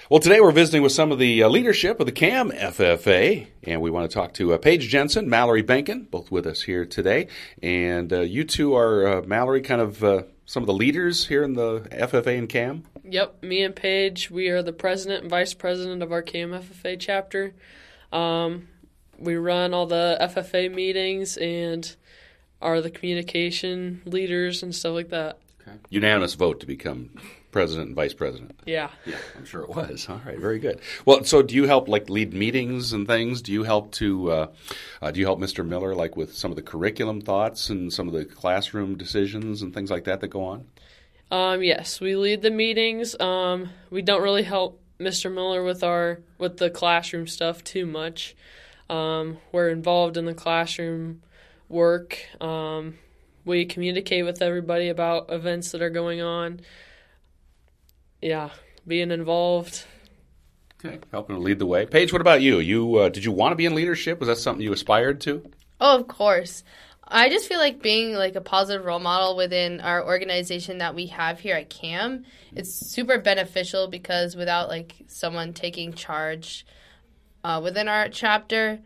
Well, today we're visiting with some of the leadership of the CAM FFA, and we want to talk to Paige Jensen, Mallory Benkin, both with us here today. And you two are, Mallory, kind of some of the leaders here in the FFA and CAM? Yep, me and Paige, we are the president and vice president of our CAM FFA chapter. We run all the FFA meetings and are the communication leaders and stuff like that. Okay. Unanimous vote to become president and vice president. Yeah. Yeah, I'm sure it was. All right, very good. Well, so do you help lead meetings and things? Do you help Mr. Miller with some of the curriculum thoughts and some of the classroom decisions and things like that go on? Yes, we lead the meetings. We don't really help Mr. Miller with the classroom stuff too much. We're involved in the classroom work. We communicate with everybody about events that are going on. Yeah, being involved. Okay, helping to lead the way. Paige, what about you? Did you want to be in leadership? Was that something you aspired to? Oh, of course. I just feel like being a positive role model within our organization that we have here at CAM, it's super beneficial because without someone taking charge within our chapter,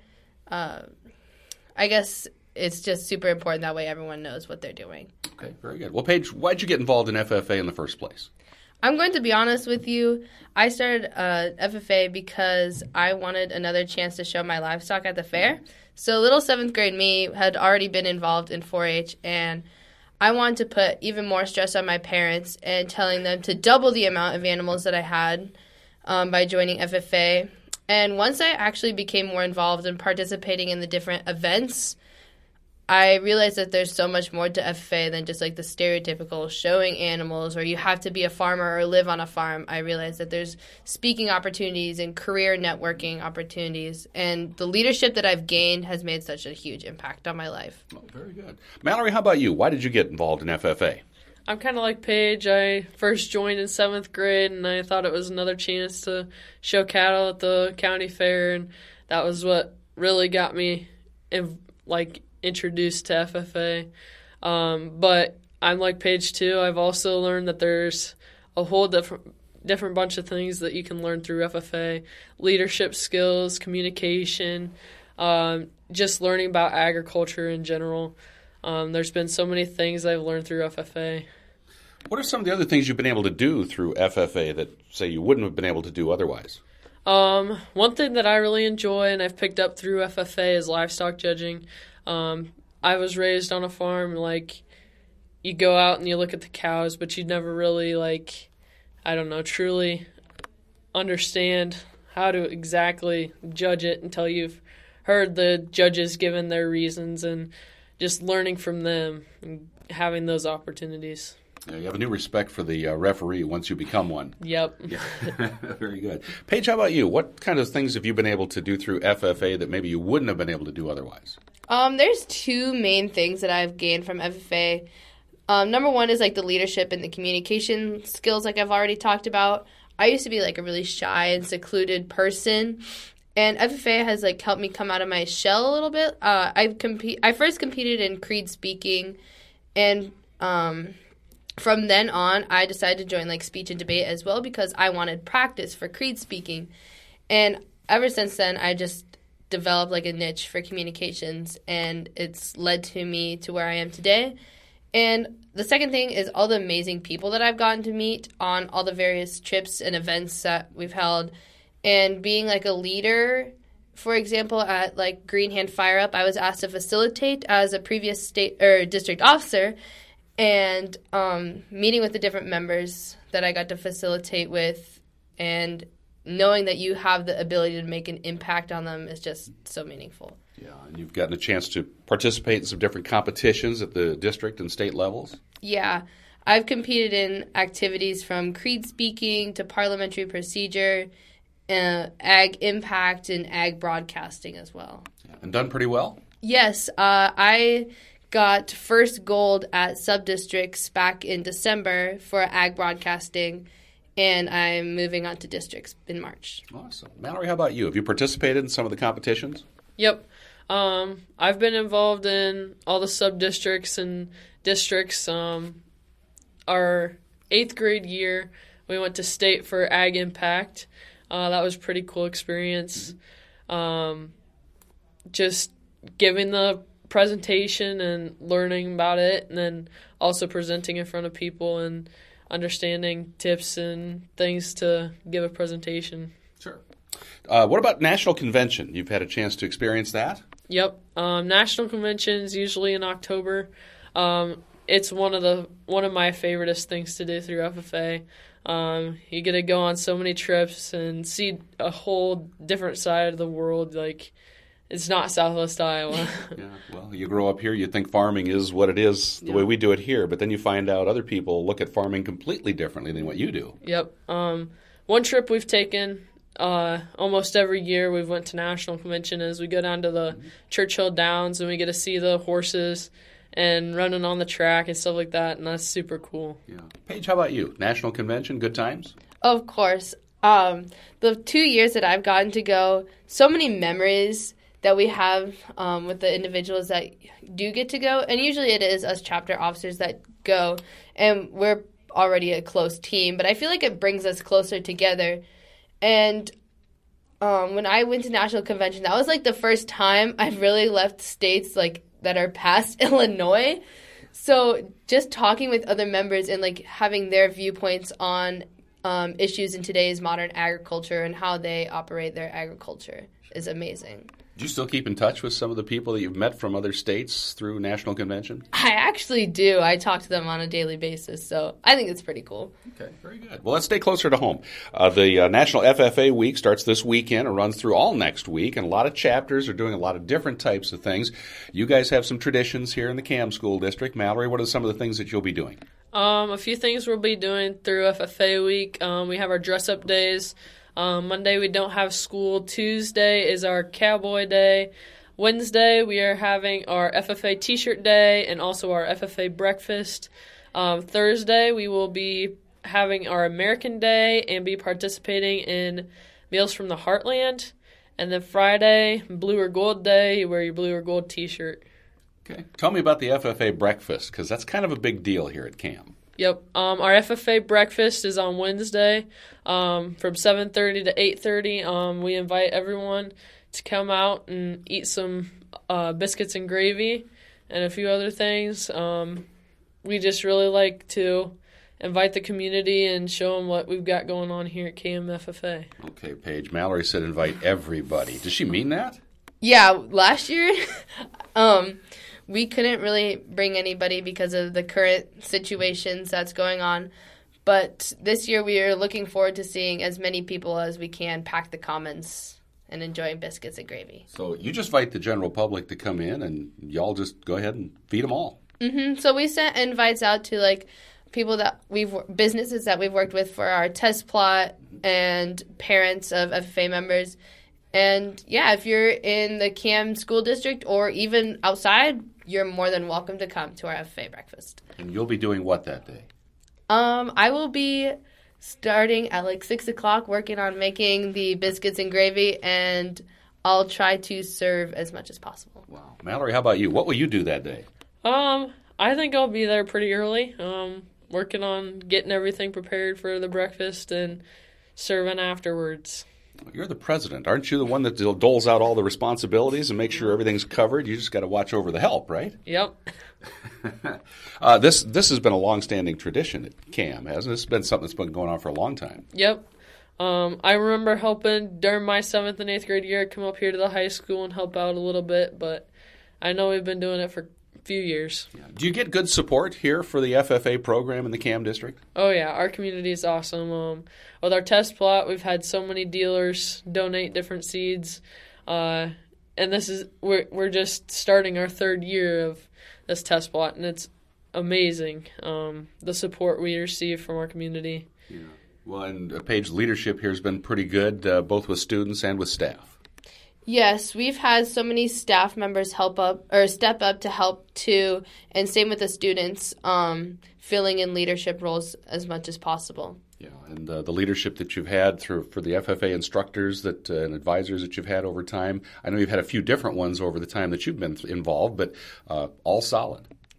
I guess it's just super important. That way everyone knows what they're doing. Okay, very good. Well, Paige, why'd you get involved in FFA in the first place? I'm going to be honest with you. I started FFA because I wanted another chance to show my livestock at the fair. So little 7th grade me had already been involved in 4-H, and I wanted to put even more stress on my parents and telling them to double the amount of animals that I had by joining FFA. And once I actually became more involved in participating in the different events, I realized that there's so much more to FFA than just the stereotypical showing animals or you have to be a farmer or live on a farm. I realized that there's speaking opportunities and career networking opportunities. And the leadership that I've gained has made such a huge impact on my life. Oh, very good. Mallory, how about you? Why did you get involved in FFA? I'm kind of like Paige. I first joined in 7th grade, and I thought it was another chance to show cattle at the county fair, and that was what really got me introduced to FFA. But I'm like Paige too. I've also learned that there's a whole different bunch of things that you can learn through FFA. Leadership skills, communication, just learning about agriculture in general. There's been so many things I've learned through FFA. What are some of the other things you've been able to do through FFA that, say, you wouldn't have been able to do otherwise? One thing that I really enjoy and I've picked up through FFA is livestock judging. I was raised on a farm, you go out and you look at the cows, but you never really, truly understand how to exactly judge it until you've heard the judges given their reasons and just learning from them and having those opportunities. Yeah, you have a new respect for the referee once you become one. Yep. Yeah. Very good. Paige, how about you? What kind of things have you been able to do through FFA that maybe you wouldn't have been able to do otherwise? There's two main things that I've gained from FFA. Number one is the leadership and the communication skills I've already talked about. I used to be a really shy and secluded person, and FFA has helped me come out of my shell a little bit. I first competed in creed speaking, and from then on, I decided to join speech and debate as well because I wanted practice for creed speaking. And ever since then, I just developed a niche for communications, and it's led to me to where I am today. And the second thing is all the amazing people that I've gotten to meet on all the various trips and events that we've held. And being a leader, for example, at Green Hand Fire Up, I was asked to facilitate as a previous state or district officer. And meeting with the different members that I got to facilitate with and knowing that you have the ability to make an impact on them is just so meaningful. Yeah, and you've gotten a chance to participate in some different competitions at the district and state levels? Yeah. I've competed in activities from creed speaking to parliamentary procedure, ag impact, and ag broadcasting as well. Yeah. And done pretty well? Yes. I got first gold at sub-districts back in December for ag broadcasting, and I'm moving on to districts in March. Awesome. Mallory, how about you? Have you participated in some of the competitions? Yep. I've been involved in all the sub-districts and districts. Our 8th grade year we went to state for Ag Impact. That was a pretty cool experience. Just giving the presentation and learning about it, and then also presenting in front of people and understanding tips and things to give a presentation. Sure. What about National Convention? You've had a chance to experience that? Yep. National Convention is usually in October. It's one of my favoriteest things to do through FFA. You get to go on so many trips and see a whole different side of the world. Like, it's not Southwest Iowa. Yeah, well, you grow up here, you think farming is what it is, the way we do it here, but then you find out other people look at farming completely differently than what you do. Yep. One trip we've taken almost every year, we've went to National Convention, is we go down to the Churchill Downs and we get to see the horses and running on the track and stuff like that, and that's super cool. Yeah. Paige, how about you? National Convention, good times? Of course. The 2 years that I've gotten to go, so many memories that we have with the individuals that do get to go. And usually it is us chapter officers that go, and we're already a close team. But I feel like it brings us closer together. And when I went to National Convention, that was like the first time I've really left states like that are past Illinois. So just talking with other members and like having their viewpoints on issues in today's modern agriculture and how they operate their agriculture is amazing. Do you still keep in touch with some of the people that you've met from other states through National Convention? I actually do. I talk to them on a daily basis, so I think it's pretty cool. Okay, very good. Well, let's stay closer to home. The National FFA Week starts this weekend and runs through all next week, and a lot of chapters are doing a lot of different types of things. You guys have some traditions here in the CAM School District. Mallory, what are some of the things that you'll be doing? A few things we'll be doing through FFA Week. We have our dress-up days. Monday we don't have school. Tuesday is our cowboy day. Wednesday we are having our FFA t-shirt day and also our FFA breakfast. Thursday we will be having our American Day and be participating in Meals from the Heartland. And then Friday, Blue or Gold Day, you wear your blue or gold t-shirt. Okay. Tell me about the FFA breakfast, because that's kind of a big deal here at CAM. Yep. Our FFA breakfast is on Wednesday from 7:30 to 8:30. We invite everyone to come out and eat some biscuits and gravy and a few other things. We just really like to invite the community and show them what we've got going on here at KMFFA. Okay, Paige. Mallory said invite everybody. Does she mean that? Yeah, last year we couldn't really bring anybody because of the current situations that's going on. But this year we are looking forward to seeing as many people as we can pack the commons and enjoying biscuits and gravy. So you just invite the general public to come in and y'all just go ahead and feed them all. Mm-hmm. So we sent invites out to like people that businesses that we've worked with for our test plot and parents of FFA members. And yeah, if you're in the CAM school district or even outside, you're more than welcome to come to our FFA breakfast. And you'll be doing what that day? I will be starting at like 6 o'clock working on making the biscuits and gravy, and I'll try to serve as much as possible. Wow. Mallory, how about you? What will you do that day? I think I'll be there pretty early, working on getting everything prepared for the breakfast and serving afterwards. You're the president. Aren't you the one that doles out all the responsibilities and makes sure everything's covered? You just got to watch over the help, right? Yep. This has been a long-standing tradition at CAM, hasn't it? It's been something that's been going on for a long time. Yep. I remember helping during my 7th and 8th grade year, come up here to the high school and help out a little bit, but I know we've been doing it for a few years. Yeah. Do you get good support here for the FFA program in the CAM district? Oh, yeah. Our community is awesome. With our test plot, we've had so many dealers donate different seeds, and we're just starting our 3rd year of this test plot, and it's amazing the support we receive from our community. Yeah. Well, and Paige's leadership here has been pretty good, both with students and with staff. Yes, we've had so many staff members step up to help too, and same with the students, filling in leadership roles as much as possible. Yeah, and the leadership that you've had for the FFA instructors and advisors that you've had over time, I know you've had a few different ones over the time that you've been involved, but all solid.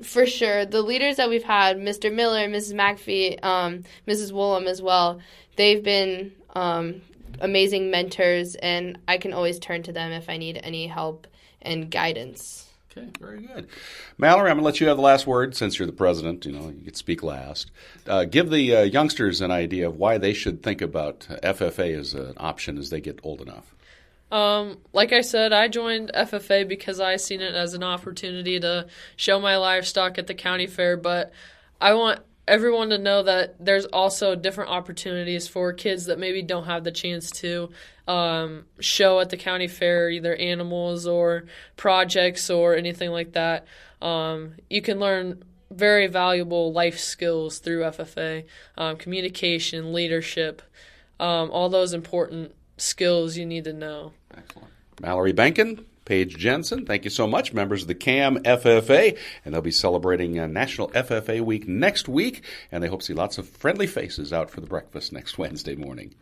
For sure. The leaders that we've had, Mr. Miller, Mrs. McAfee, Mrs. Woolham as well, they've been amazing mentors, and I can always turn to them if I need any help and guidance. Okay, very good. Mallory, I'm going to let you have the last word since you're the president. You get to speak last. Give the youngsters an idea of why they should think about FFA as an option as they get old enough. Like I said, I joined FFA because I seen it as an opportunity to show my livestock at the county fair, but I want everyone to know that there's also different opportunities for kids that maybe don't have the chance to show at the county fair, either animals or projects or anything like that. You can learn very valuable life skills through FFA, communication, leadership, all those important skills you need to know. Excellent. Mallory Benkin, Paige Jensen, thank you so much, members of the CAM FFA, and they'll be celebrating National FFA Week next week, and they hope to see lots of friendly faces out for the breakfast next Wednesday morning.